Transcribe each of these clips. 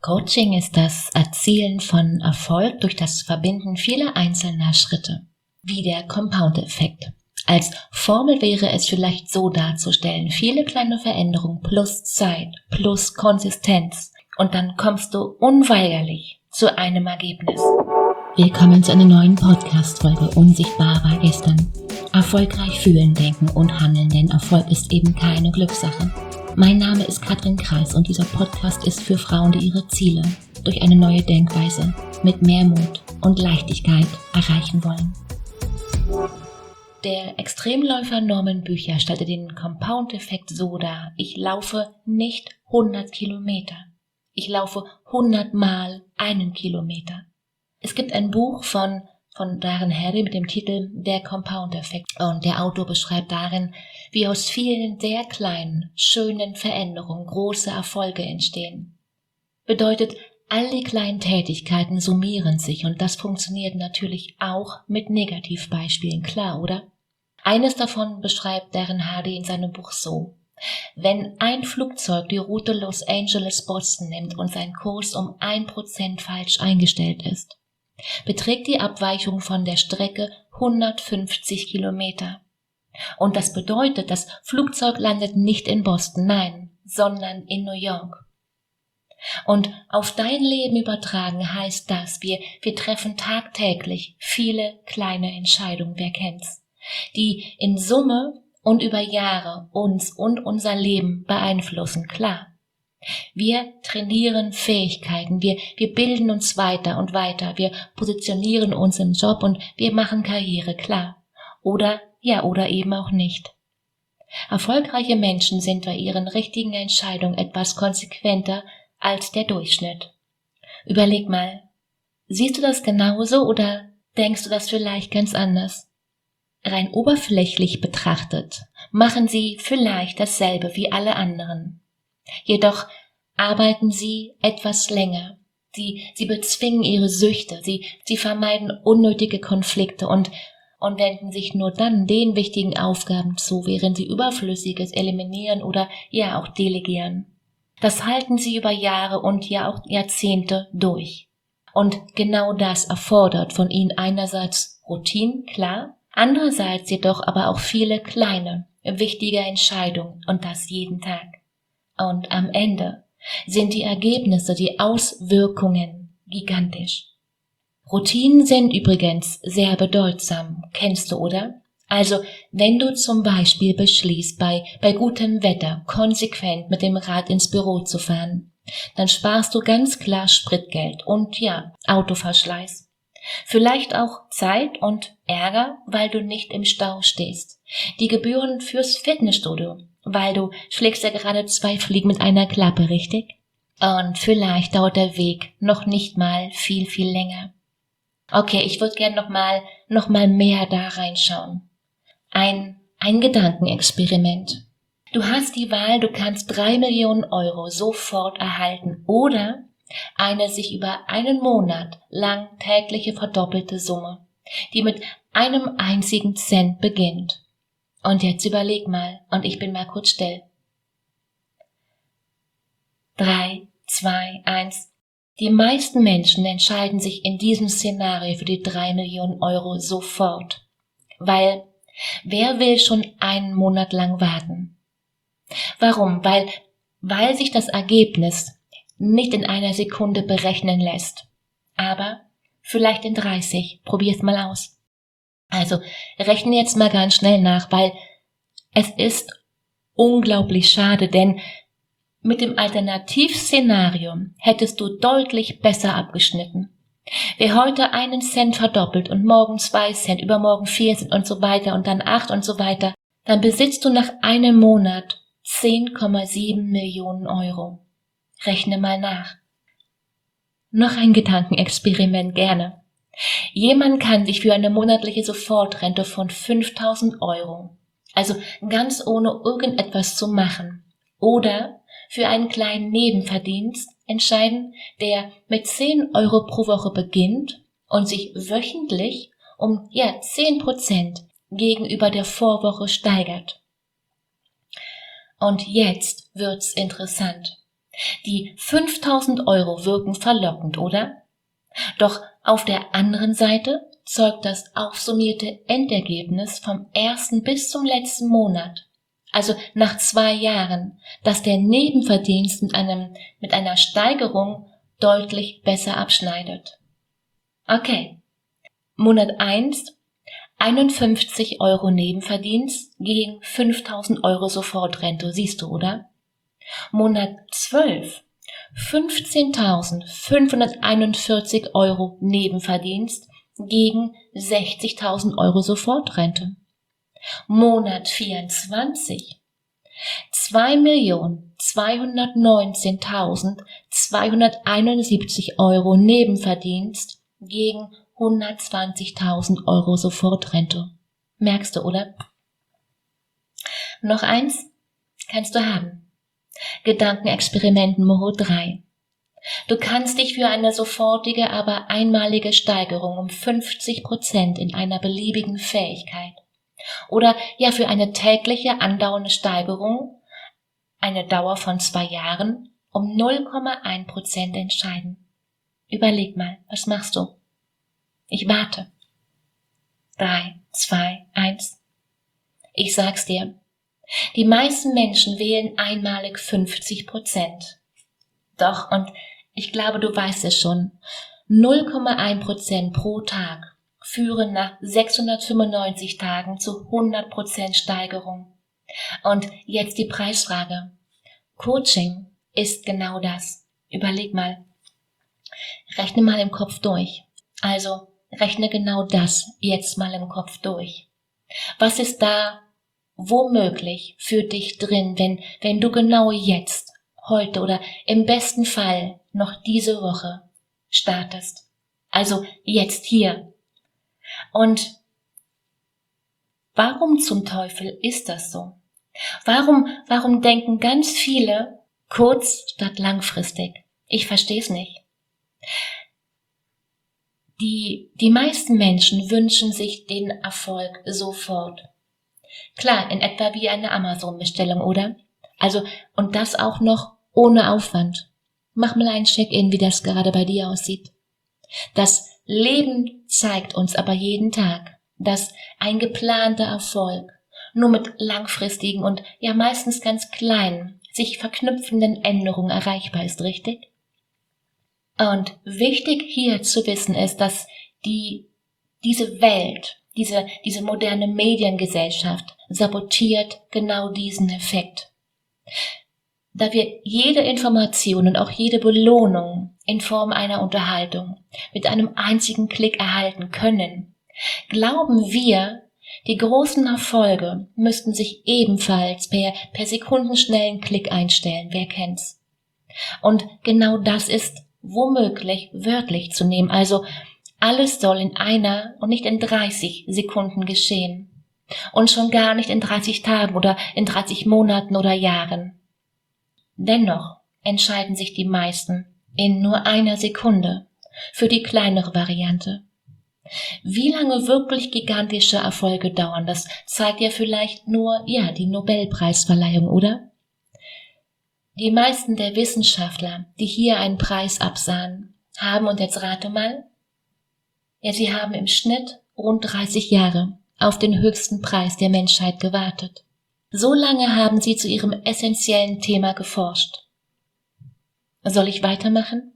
Coaching ist das Erzielen von Erfolg durch das Verbinden vieler einzelner Schritte, wie der Compound-Effekt. Als Formel wäre es vielleicht so darzustellen: viele kleine Veränderungen plus Zeit plus Konsistenz und dann kommst du unweigerlich zu einem Ergebnis. Willkommen zu einer neuen Podcast-Folge Unsichtbar war gestern. Erfolgreich fühlen, denken und handeln, denn Erfolg ist eben keine Glückssache. Mein Name ist Katrin Kreis und dieser Podcast ist für Frauen, die ihre Ziele durch eine neue Denkweise mit mehr Mut und Leichtigkeit erreichen wollen. Der Extremläufer Norman Bücher stellte den Compound-Effekt so dar: ich laufe nicht 100 Kilometer, ich laufe 100 Mal einen Kilometer. Es gibt ein Buch von Darren Hardy mit dem Titel Der Compound-Effekt und der Autor beschreibt darin, wie aus vielen sehr kleinen, schönen Veränderungen große Erfolge entstehen. Bedeutet, all die kleinen Tätigkeiten summieren sich und das funktioniert natürlich auch mit Negativbeispielen, klar, oder? Eines davon beschreibt Darren Hardy in seinem Buch so: Wenn ein Flugzeug die Route Los Angeles-Boston nimmt und sein Kurs um 1% falsch eingestellt ist, beträgt die Abweichung von der Strecke 150 Kilometer. Und das bedeutet, das Flugzeug landet nicht in Boston, nein, sondern in New York. Und auf dein Leben übertragen heißt das, wir treffen tagtäglich viele kleine Entscheidungen, wer kennt's, die in Summe und über Jahre uns und unser Leben beeinflussen, klar. Wir trainieren Fähigkeiten, wir bilden uns weiter und weiter, wir positionieren uns im Job und wir machen Karriere, klar. Oder eben auch nicht. Erfolgreiche Menschen sind bei ihren richtigen Entscheidungen etwas konsequenter als der Durchschnitt. Überleg mal, siehst du das genauso oder denkst du das vielleicht ganz anders? Rein oberflächlich betrachtet machen sie vielleicht dasselbe wie alle anderen. Jedoch arbeiten sie etwas länger. Sie bezwingen ihre Süchte, sie vermeiden unnötige Konflikte und wenden sich nur dann den wichtigen Aufgaben zu, während sie Überflüssiges eliminieren oder auch delegieren. Das halten sie über Jahre und auch Jahrzehnte durch. Und genau das erfordert von ihnen einerseits Routinen, klar, andererseits jedoch aber auch viele kleine, wichtige Entscheidungen und das jeden Tag. Und am Ende sind die Ergebnisse, die Auswirkungen gigantisch. Routinen sind übrigens sehr bedeutsam, kennst du, oder? Also, wenn du zum Beispiel beschließt, bei gutem Wetter konsequent mit dem Rad ins Büro zu fahren, dann sparst du ganz klar Spritgeld und Autoverschleiß. Vielleicht auch Zeit und Ärger, weil du nicht im Stau stehst. Die Gebühren fürs Fitnessstudio, weil du schlägst ja gerade 2 Fliegen mit einer Klappe, richtig? Und vielleicht dauert der Weg noch nicht mal viel, viel länger. Okay, ich würde gern noch mal mehr da reinschauen. Ein Gedankenexperiment. Du hast die Wahl, du kannst 3 Millionen Euro sofort erhalten oder eine sich über einen Monat lang tägliche verdoppelte Summe, die mit einem einzigen Cent beginnt. Und jetzt überleg mal, und ich bin mal kurz still. 3, 2, 1. Die meisten Menschen entscheiden sich in diesem Szenario für die 3 Millionen Euro sofort. Weil, wer will schon einen Monat lang warten? Warum? Weil sich das Ergebnis nicht in einer Sekunde berechnen lässt. Aber vielleicht in 30. Probier's mal aus. Also, rechne jetzt mal ganz schnell nach, weil es ist unglaublich schade, denn mit dem Alternativszenario hättest du deutlich besser abgeschnitten. Wer heute 1 Cent verdoppelt und morgen 2 Cent, übermorgen 4 Cent und so weiter und dann 8 und so weiter, dann besitzt du nach einem Monat 10,7 Millionen Euro. Rechne mal nach. Noch ein Gedankenexperiment gerne. Jemand kann sich für eine monatliche Sofortrente von 5.000 Euro, also ganz ohne irgendetwas zu machen, oder für einen kleinen Nebenverdienst entscheiden, der mit 10 Euro pro Woche beginnt und sich wöchentlich um 10% gegenüber der Vorwoche steigert. Und jetzt wird's interessant. Die 5.000 Euro wirken verlockend, oder? Doch auf der anderen Seite zeugt das aufsummierte Endergebnis vom ersten bis zum letzten Monat, also nach 2 Jahren, dass der Nebenverdienst mit einer Steigerung deutlich besser abschneidet. Okay, Monat 1, 51 Euro Nebenverdienst gegen 5.000 Euro Sofortrente, siehst du, oder? Monat 12, 15.541 Euro Nebenverdienst gegen 60.000 Euro Sofortrente. Monat 24, 2.219.271 Euro Nebenverdienst gegen 120.000 Euro Sofortrente. Merkst du, oder? Noch eins kannst du haben. Gedankenexperiment Nummer 3. Du kannst dich für eine sofortige, aber einmalige Steigerung um 50% in einer beliebigen Fähigkeit oder ja für eine tägliche andauernde Steigerung, eine Dauer von 2 Jahren, um 0,1% entscheiden. Überleg mal, was machst du? Ich warte. 3, 2, 1. Ich sag's dir. Die meisten Menschen wählen einmalig 50%. Doch, und ich glaube, du weißt es schon, 0,1% pro Tag führen nach 695 Tagen zu 100% Steigerung. Und jetzt die Preisfrage. Coaching ist genau das. Überleg mal. Rechne mal im Kopf durch. Also, rechne genau das jetzt mal im Kopf durch. Was ist da womöglich für dich drin, wenn du genau jetzt, heute oder im besten Fall noch diese Woche startest? Also jetzt hier. Und warum zum Teufel ist das so? Warum denken ganz viele kurz statt langfristig? Ich versteh's nicht. Die meisten Menschen wünschen sich den Erfolg sofort. Klar, in etwa wie eine Amazon-Bestellung, oder? Also, und das auch noch ohne Aufwand. Mach mal ein Check-in, wie das gerade bei dir aussieht. Das Leben zeigt uns aber jeden Tag, dass ein geplanter Erfolg nur mit langfristigen und ja meistens ganz kleinen, sich verknüpfenden Änderungen erreichbar ist, richtig? Und wichtig hier zu wissen ist, dass diese Welt, diese moderne Mediengesellschaft sabotiert genau diesen Effekt. Da wir jede Information und auch jede Belohnung in Form einer Unterhaltung mit einem einzigen Klick erhalten können, glauben wir, die großen Erfolge müssten sich ebenfalls per sekundenschnellen Klick einstellen. Wer kennt's? Und genau das ist womöglich wörtlich zu nehmen. Also alles soll in einer und nicht in 30 Sekunden geschehen. Und schon gar nicht in 30 Tagen oder in 30 Monaten oder Jahren. Dennoch entscheiden sich die meisten in nur einer Sekunde für die kleinere Variante. Wie lange wirklich gigantische Erfolge dauern, das zeigt ja vielleicht nur, die Nobelpreisverleihung, oder? Die meisten der Wissenschaftler, die hier einen Preis absahen, haben, und jetzt rate mal, sie haben im Schnitt rund 30 Jahre auf den höchsten Preis der Menschheit gewartet. So lange haben sie zu ihrem essentiellen Thema geforscht. Soll ich weitermachen?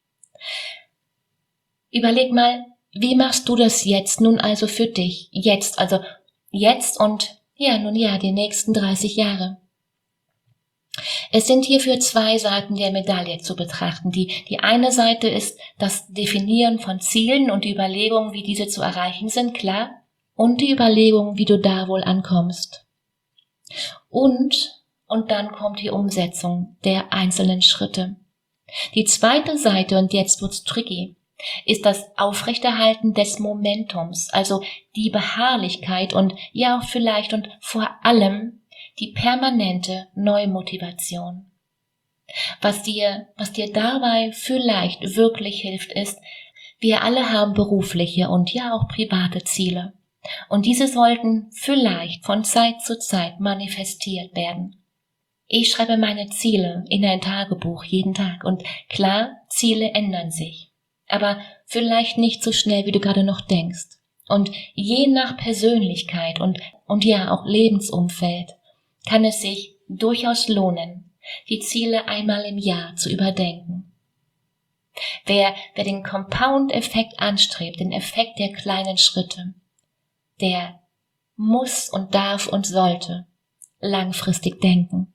Überleg mal, wie machst du das jetzt nun also für dich? Jetzt und die nächsten 30 Jahre. Es sind hierfür 2 Seiten der Medaille zu betrachten. Die eine Seite ist das Definieren von Zielen und die Überlegung, wie diese zu erreichen sind, klar, und die Überlegung, wie du da wohl ankommst. Und dann kommt die Umsetzung der einzelnen Schritte. Die zweite Seite, und jetzt wird's tricky, ist das Aufrechterhalten des Momentums, also die Beharrlichkeit und auch vielleicht und vor allem die permanente Neumotivation. Was dir dabei vielleicht wirklich hilft, ist, wir alle haben berufliche und auch private Ziele. Und diese sollten vielleicht von Zeit zu Zeit manifestiert werden. Ich schreibe meine Ziele in ein Tagebuch jeden Tag und klar, Ziele ändern sich, aber vielleicht nicht so schnell, wie du gerade noch denkst. Und je nach Persönlichkeit und ja auch Lebensumfeld kann es sich durchaus lohnen, die Ziele einmal im Jahr zu überdenken. Wer den Compound-Effekt anstrebt, den Effekt der kleinen Schritte, der muss und darf und sollte langfristig denken.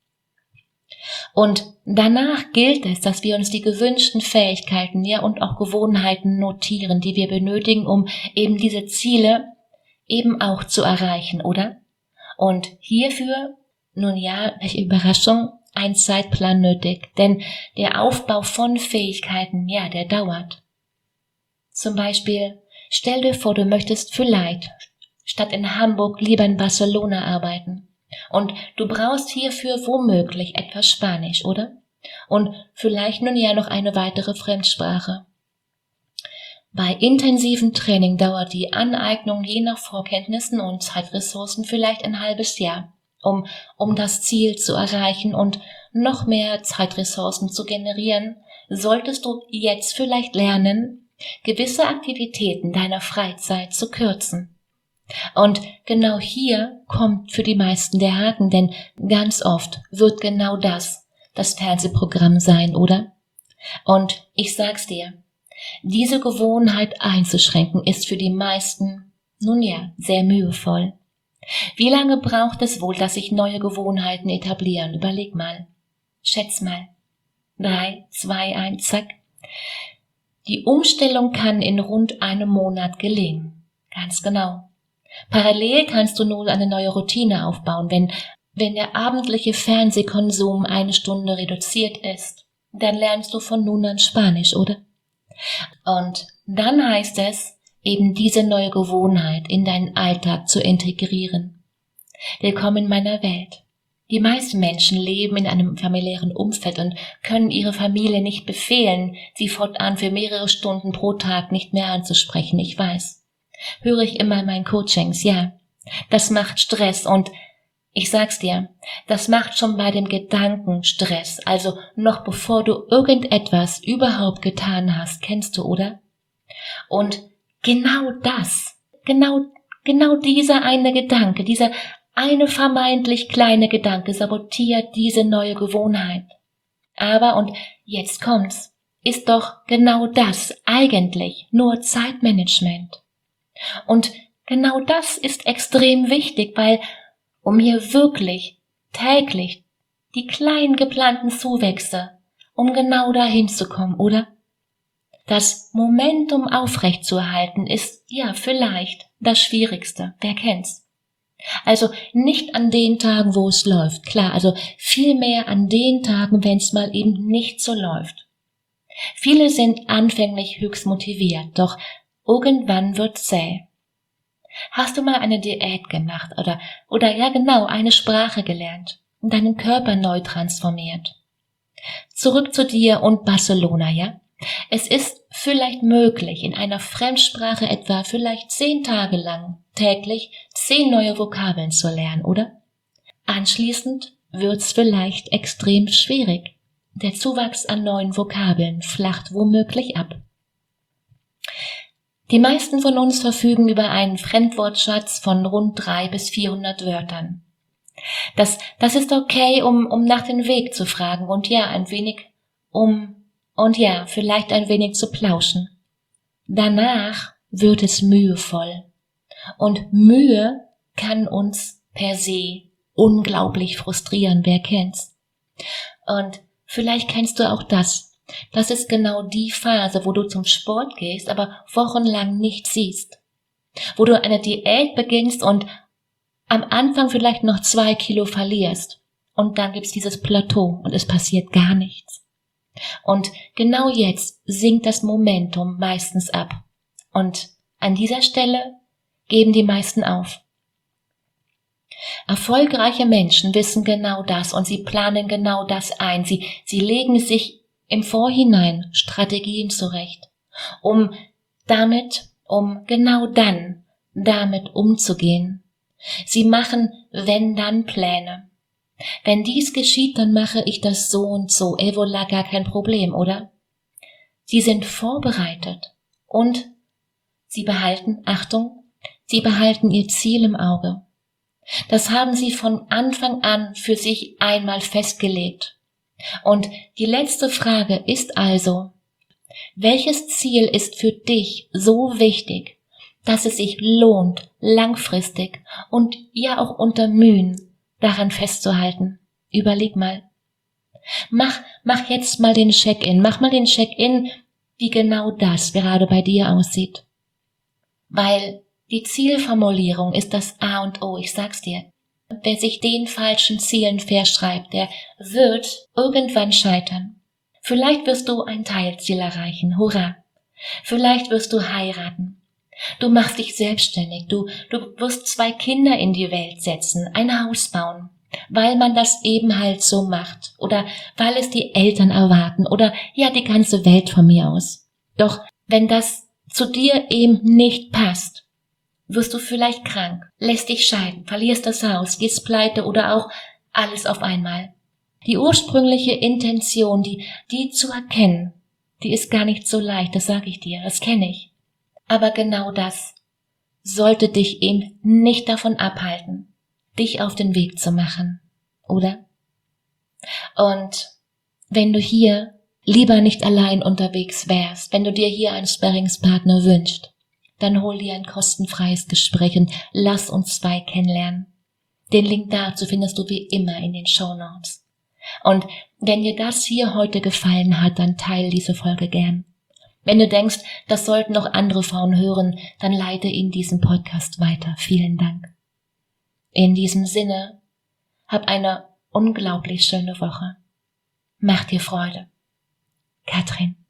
Und danach gilt es, dass wir uns die gewünschten Fähigkeiten, ja, und auch Gewohnheiten notieren, die wir benötigen, um eben diese Ziele eben auch zu erreichen, oder? Und hierfür, nun ja, welche Überraschung, ein Zeitplan nötig, denn der Aufbau von Fähigkeiten, ja, der dauert. Zum Beispiel, stell dir vor, du möchtest vielleicht statt in Hamburg lieber in Barcelona arbeiten. Und du brauchst hierfür womöglich etwas Spanisch, oder? Und vielleicht nun ja noch eine weitere Fremdsprache. Bei intensivem Training dauert die Aneignung je nach Vorkenntnissen und Zeitressourcen vielleicht ein halbes Jahr, um das Ziel zu erreichen und noch mehr Zeitressourcen zu generieren, solltest du jetzt vielleicht lernen, gewisse Aktivitäten deiner Freizeit zu kürzen. Und genau hier kommt für die meisten der Haken, denn ganz oft wird genau das Fernsehprogramm sein, oder? Und ich sag's dir, diese Gewohnheit einzuschränken ist für die meisten, nun ja, sehr mühevoll. Wie lange braucht es wohl, dass sich neue Gewohnheiten etablieren? Überleg mal. Schätz mal. 3, 2, 1, zack. Die Umstellung kann in rund einem Monat gelingen. Ganz genau. Parallel kannst du nun eine neue Routine aufbauen, wenn der abendliche Fernsehkonsum 1 Stunde reduziert ist, dann lernst du von nun an Spanisch, oder? Und dann heißt es, eben diese neue Gewohnheit in deinen Alltag zu integrieren. Willkommen in meiner Welt. Die meisten Menschen leben in einem familiären Umfeld und können ihre Familie nicht befehlen, sie fortan für mehrere Stunden pro Tag nicht mehr anzusprechen, ich weiß. Höre ich immer in meinen Coachings, ja, das macht Stress und ich sag's dir, das macht schon bei dem Gedanken Stress, also noch bevor du irgendetwas überhaupt getan hast, kennst du, oder? Und genau das, genau dieser eine Gedanke, dieser eine vermeintlich kleine Gedanke sabotiert diese neue Gewohnheit. Aber, und jetzt kommt's, ist doch genau das eigentlich nur Zeitmanagement. Und genau das ist extrem wichtig, weil um hier wirklich täglich die kleinen geplanten Zuwächse, um genau dahin zu kommen, oder? Das Momentum aufrechtzuerhalten ist ja vielleicht das Schwierigste, wer kennt's? Also nicht an den Tagen, wo es läuft, klar, also vielmehr an den Tagen, wenn es mal eben nicht so läuft. Viele sind anfänglich höchst motiviert, doch irgendwann wird zäh. Hast du mal eine Diät gemacht oder ja genau, eine Sprache gelernt und deinen Körper neu transformiert? Zurück zu dir und Barcelona, ja? Es ist vielleicht möglich, in einer Fremdsprache etwa vielleicht 10 Tage lang täglich 10 neue Vokabeln zu lernen, oder? Anschließend wird's vielleicht extrem schwierig. Der Zuwachs an neuen Vokabeln flacht womöglich ab. Die meisten von uns verfügen über einen Fremdwortschatz von rund 300 bis 400 Wörtern. Das ist okay, um nach dem Weg zu fragen und ja, ein wenig vielleicht ein wenig zu plauschen. Danach wird es mühevoll. Und Mühe kann uns per se unglaublich frustrieren, wer kennt's? Und vielleicht kennst du auch das. Das ist genau die Phase, wo du zum Sport gehst, aber wochenlang nichts siehst. Wo du eine Diät beginnst und am Anfang vielleicht noch 2 Kilo verlierst. Und dann gibt's dieses Plateau und es passiert gar nichts. Und genau jetzt sinkt das Momentum meistens ab. Und an dieser Stelle geben die meisten auf. Erfolgreiche Menschen wissen genau das und sie planen genau das ein. Sie legen sich im Vorhinein Strategien zurecht, um genau damit umzugehen. Sie machen Wenn-Dann-Pläne. Wenn dies geschieht, dann mache ich das so und so. Voilà, gar kein Problem, oder? Sie sind vorbereitet und sie behalten, Achtung, sie behalten ihr Ziel im Auge. Das haben sie von Anfang an für sich einmal festgelegt. Und die letzte Frage ist also, welches Ziel ist für dich so wichtig, dass es sich lohnt, langfristig und ja auch unter Mühen daran festzuhalten? Überleg mal. Mach jetzt mal den Check-in. Mach mal den Check-in, wie genau das gerade bei dir aussieht. Weil die Zielformulierung ist das A und O, ich sag's dir. Wer sich den falschen Zielen verschreibt, der wird irgendwann scheitern. Vielleicht wirst du ein Teilziel erreichen, hurra. Vielleicht wirst du heiraten. Du machst dich selbstständig, du wirst 2 Kinder in die Welt setzen, ein Haus bauen, weil man das eben halt so macht oder weil es die Eltern erwarten oder ja die ganze Welt von mir aus. Doch wenn das zu dir eben nicht passt, wirst du vielleicht krank, lässt dich scheiden, verlierst das Haus, gehst pleite oder auch alles auf einmal. Die ursprüngliche Intention, die zu erkennen, die ist gar nicht so leicht, das sage ich dir, das kenne ich. Aber genau das sollte dich eben nicht davon abhalten, dich auf den Weg zu machen, oder? Und wenn du hier lieber nicht allein unterwegs wärst, wenn du dir hier einen Sparringspartner wünschst, dann hol dir ein kostenfreies Gespräch und lass uns 2 kennenlernen. Den Link dazu findest du wie immer in den Shownotes. Und wenn dir das hier heute gefallen hat, dann teile diese Folge gern. Wenn du denkst, das sollten noch andere Frauen hören, dann leite ihnen diesen Podcast weiter. Vielen Dank. In diesem Sinne, hab eine unglaublich schöne Woche. Mach dir Freude. Katrin.